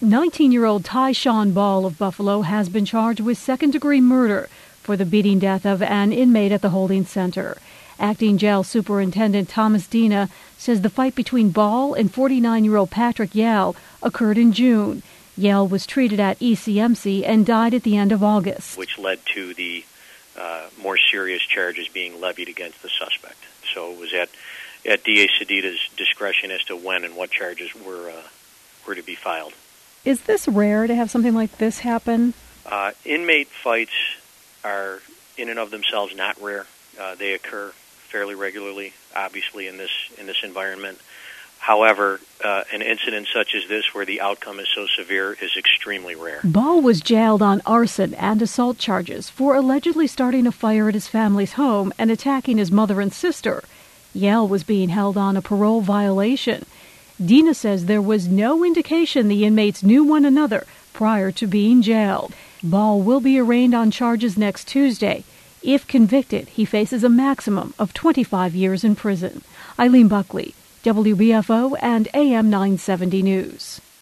19-year-old Tyshawn Ball of Buffalo has been charged with second-degree murder for the beating death of an inmate at the holding center. Acting Jail Superintendent Thomas Dina says the fight between Ball and 49-year-old Patrick Yale occurred in June. Yale was treated at ECMC and died at the end of August, which led to the more serious charges being levied against the suspect. So it was at DA Sedita's discretion as to when and what charges were to be filed. Is this rare to have something like this happen? Inmate fights are in and of themselves not rare. They occur fairly regularly, obviously, in this environment. However, an incident such as this, where the outcome is so severe, is extremely rare. Ball was jailed on arson and assault charges for allegedly starting a fire at his family's home and attacking his mother and sister. Yale was being held on a parole violation. Dina says there was no indication the inmates knew one another prior to being jailed. Ball will be arraigned on charges next Tuesday. If convicted, he faces a maximum of 25 years in prison. Eileen Buckley, WBFO and AM 970 News.